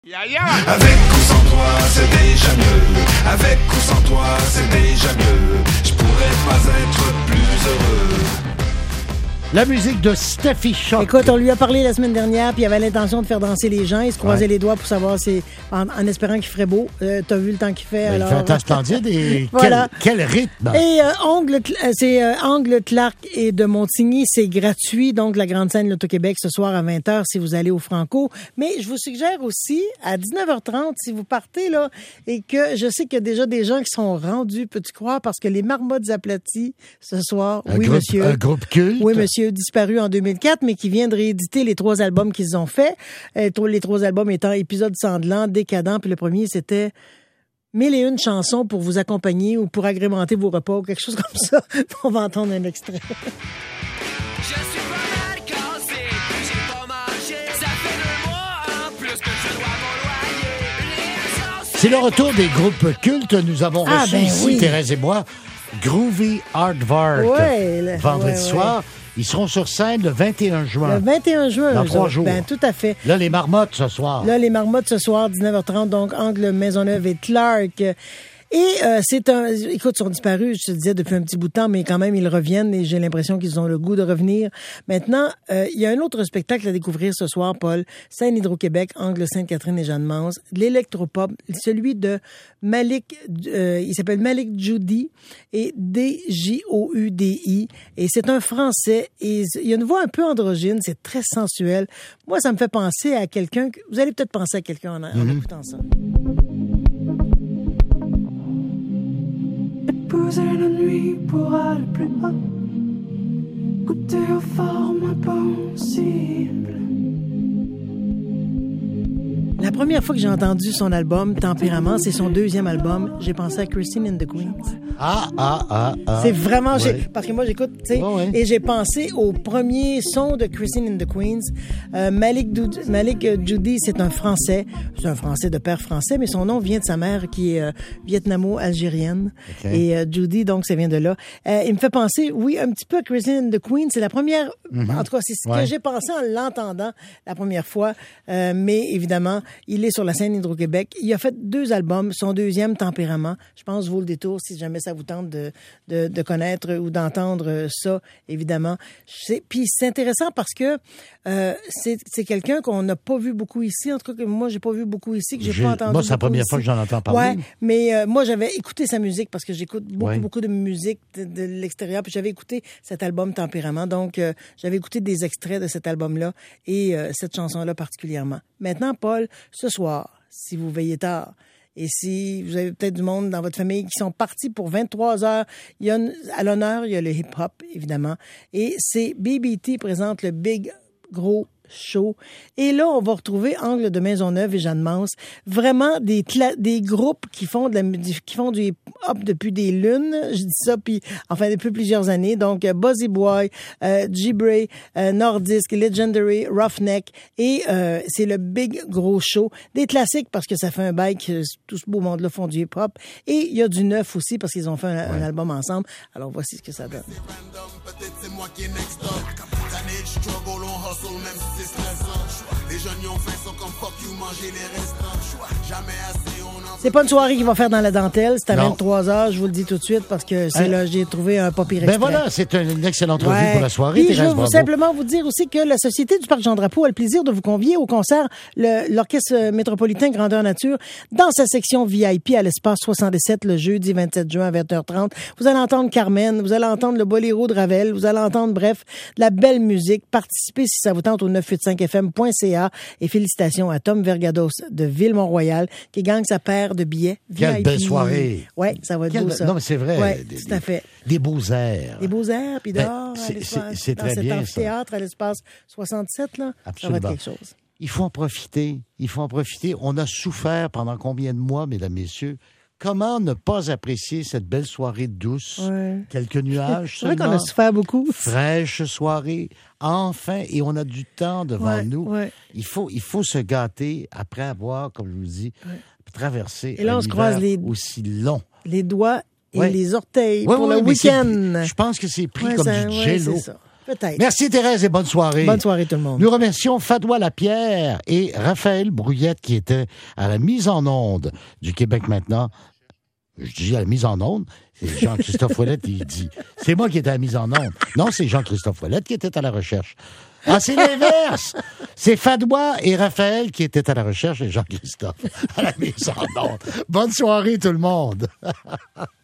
Avec ou sans toi, c'est déjà mieux. Avec ou sans toi, c'est déjà mieux. Je pourrais pas être plus heureux. La musique de Steffi Shock. Écoute, on lui a parlé la semaine dernière, puis il avait l'intention de faire danser les gens. Il se croisait les doigts pour savoir en espérant qu'il ferait beau. T'as vu le temps qu'il fait, alors... Il fait un temps splendide et voilà. quel rythme. Et Angle Clark et de Montigny, c'est gratuit. Donc, la grande scène l'Auto-Québec ce soir à 20h si vous allez au Franco. Mais je vous suggère aussi, à 19h30, si vous partez, là, et que je sais qu'il y a déjà des gens qui sont rendus, peux-tu croire, parce que les Marmottes aplaties ce soir, monsieur. Un groupe culte. Oui, monsieur, disparu en 2004, mais qui vient de rééditer les 3 albums qu'ils ont faits. Les 3 albums étant Épisode sanglant, Décadent, puis le premier, c'était 1001 chansons pour vous accompagner ou pour agrémenter vos repas ou quelque chose comme ça. On va entendre un extrait. Je suis pas mal cassé, j'ai pas mangé, ça fait 2 mois en plus que je dois mon loyer. C'est le retour des groupes cultes. Nous avons reçu ici, Thérèse et moi, Groovy Aardvark. Vendredi soir. Ils seront sur scène le 21 juin. Le 21 juin. Dans 3 jours. Ben, tout à fait. Là, les Marmottes ce soir. 19h30, donc Angle Maisonneuve et Clark. Et écoute, ils sont disparus, je te disais, depuis un petit bout de temps, mais quand même, ils reviennent et j'ai l'impression qu'ils ont le goût de revenir. Maintenant, il y a un autre spectacle à découvrir ce soir, Paul. Scène Hydro-Québec, Angle Sainte-Catherine et Jeanne-Mance. L'électropop, celui de Malik, il s'appelle Malik Joudi et D-J-O-U-D-I. Et c'est un Français et il y a une voix un peu androgyne, c'est très sensuel. Moi, ça me fait penser à quelqu'un, vous allez peut-être penser à quelqu'un en écoutant ça. Épouser la nuit pour aller plus haut, goûter aux formes impossibles. La première fois que j'ai entendu son album Tempérament, c'est son 2e album. J'ai pensé à Christine and the Queens. C'est vraiment... Parce que moi, j'écoute, tu sais, et j'ai pensé au premier son de Christine and the Queens. Malik Joudi, c'est un Français. C'est un Français de père français, mais son nom vient de sa mère qui est vietnamo-algérienne. Okay. Et Joudi, donc, ça vient de là. Il me fait penser, oui, un petit peu à Christine and the Queens. C'est la première... En tout cas, c'est ce que j'ai pensé en l'entendant la première fois. Mais évidemment... Il est sur la scène Hydro-Québec. Il a fait 2 albums. Son 2e, Tempérament. Je pense vaut le détour si jamais ça vous tente de connaître ou d'entendre ça, évidemment. Puis c'est intéressant parce que c'est quelqu'un qu'on n'a pas vu beaucoup ici. En tout cas, que moi, j'ai pas vu beaucoup ici, que j'ai pas entendu. Moi, c'est la première fois que j'en entends parler. Ouais, mais moi, j'avais écouté sa musique parce que j'écoute beaucoup de musique de l'extérieur. Puis j'avais écouté cet album Tempérament. Donc, j'avais écouté des extraits de cet album-là et cette chanson-là particulièrement. Maintenant, Paul, ce soir, si vous veillez tard, et si vous avez peut-être du monde dans votre famille qui sont partis pour 23 heures, à l'honneur, il y a le hip-hop, évidemment. Et c'est BBT présente le Big Gros Show. Et là, on va retrouver Angle de Maisonneuve et Jeanne-Mance. Vraiment des groupes qui font du hip-hop depuis des lunes. Je dis ça, puis enfin depuis plusieurs années. Donc, Buzzy Boy, G-Bray, Nordisk, Legendary, Roughneck. Et c'est le Big Gros Show. Des classiques parce que ça fait un bail que tout ce beau monde-là font du hip-hop. Et il y a du neuf aussi parce qu'ils ont fait un album ensemble. Alors, voici ce que ça donne. Les jeunes y ont faim, sont comme fuck you, manger les restants. Jamais assez, c'est pas une soirée qui va faire dans la dentelle, c'est à 23h, je vous le dis tout de suite, parce que c'est là, j'ai trouvé un pas pire extrait. Ben voilà, c'est une excellente revue pour la soirée, Puis Thérèse, je veux simplement vous dire aussi que la Société du Parc Jean-Drapeau a le plaisir de vous convier au concert l'Orchestre métropolitain Grandeur Nature dans sa section VIP à l'espace 77 le jeudi 27 juin à 20h30. Vous allez entendre Carmen, vous allez entendre le Boléro de Ravel, vous allez entendre, bref, de la belle musique. Participez si ça vous tente au 985fm.ca et félicitations à Tom Vergados de Ville-Mont-Royal qui gagne sa paire de billets VIP. Quelle belle soirée. Oui, ça va être beau, ça. Non, mais c'est vrai. Oui, tout à fait. Des beaux airs. Des beaux airs, puis dehors, c'est très bien, dans cet amphithéâtre à l'espace 67, là, absolument. Ça va être quelque chose. Il faut en profiter. Il faut en profiter. On a souffert pendant combien de mois, mesdames, messieurs? Comment ne pas apprécier cette belle soirée douce? Ouais. Quelques nuages c'est vrai qu'on a souffert beaucoup. Fraîche soirée. Enfin, et on a du temps devant nous. Ouais. Il faut se gâter après avoir, comme je vous dis, traversé et là, on se croise aussi long. Les doigts et les orteils pour le week-end. Je pense que c'est pris comme du jello. Peut-être. Merci Thérèse et bonne soirée. Bonne soirée tout le monde. Nous remercions Fadois Lapierre et Raphaël Brouillette qui étaient à la mise en onde du Québec maintenant. Je dis à la mise en onde, c'est Jean-Christophe Ouellette, il dit. C'est moi qui étais à la mise en onde. Non, c'est Jean-Christophe Ouellette qui était à la recherche. Ah, c'est l'inverse! C'est Fadois et Raphaël qui étaient à la recherche et Jean-Christophe à la mise en onde. Bonne soirée tout le monde!